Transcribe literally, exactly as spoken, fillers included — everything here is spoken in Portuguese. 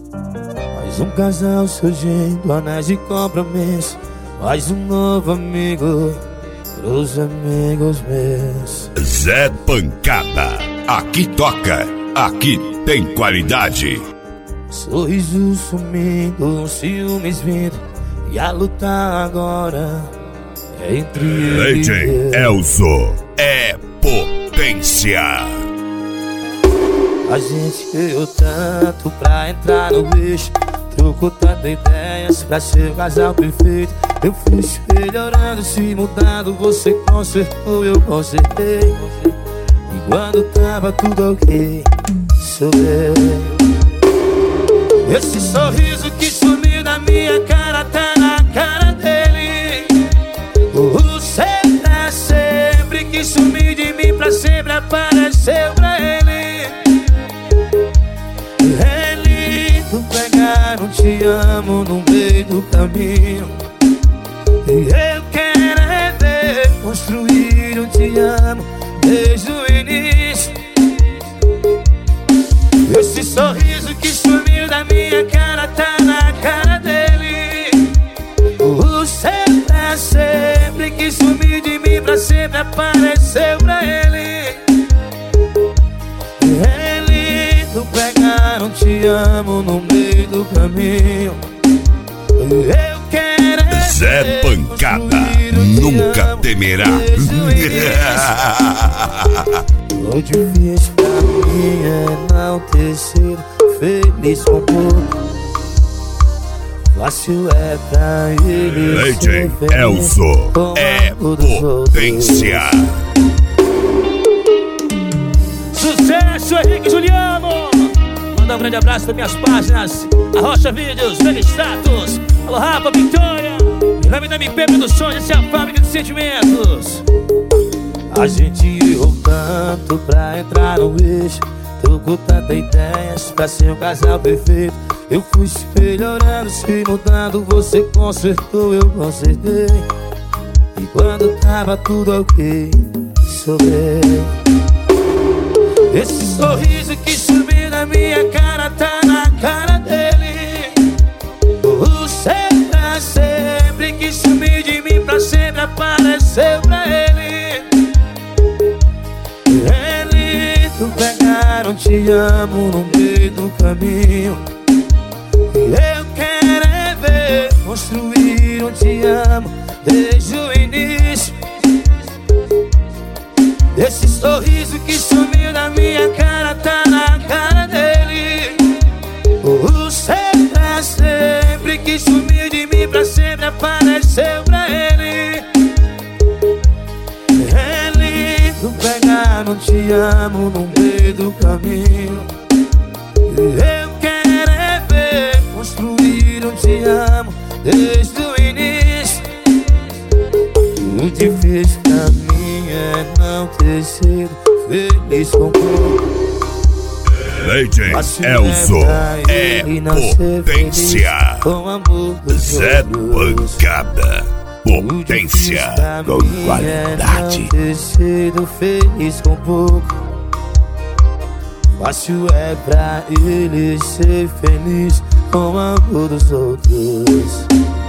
Mais um casal surgindo, anéis de compromisso. Mais um novo amigo pros amigos meus. Zé Pancada, aqui toca, aqui tem qualidade. Sorriso sumindo, ciúmes vindo, e a luta agora é entre ele D J e eu. Elzo é potência. A gente ganhou tanto pra entrar no bicho, trocou tantas ideias pra ser o casal perfeito. Eu fui se melhorando, se mudando, você consertou, eu consertei. E quando tava tudo ok, sobrei. Esse sorriso que sumiu da minha cara tá na cara dele. O ser pra sempre que sumiu de mim pra sempre apareceu pra ele. É lindo pegar um te amo no meio do caminho. E eu quero é ver construir um te amo desde o início. Esse sorriso que sumiu da minha cara tá na cara dele. O ser pra sempre que sumiu de mim pra sempre apareceu pra ele. É lindo pegar um te amo no meio do caminho. Eu quero é Zé Pancada, nunca temerá. O difícil pra mim é não ter sido feliz com pouco. Fácil é pra ele D ser J feliz Elzo com é amor dos potência. Sucesso, Henrique Juliano! Manda um grande abraço das minhas páginas Arrocha Vídeos, Vega Status. Alô Rafa, Vitória. Em nome da M P Produções, essa é a fábrica de sentimentos. A gente errou tanto pra entrar no eixo, trocou tantas ideias pra ser um casal perfeito. Eu fui se melhorando, se mudando, você consertou, eu consertei. E quando tava tudo ok, sobrei. Esse sorriso que sumiu da minha cara tá na cara dele. O ser pra sempre que sumiu de mim pra sempre apareceu pra ele. É lindo pegar um te amo no meio do caminho. Eu quero é ver construir um te amo desde o início. Esse sorriso que sumiu da minha cara tá na cara dele. O ser pra sempre que sumiu de mim pra sempre apareceu pra ele. É lindo pegar um te amo no meio do caminho. Eu quero é ver construir um te amo desde o início. O difícil pra mim é não ter sido feliz com pouco. D J Elzo é potência. Zé Pancada, potência com qualidade. Não ter sido feliz com pouco. Fácil é pra ele ser feliz com o amor dos outros.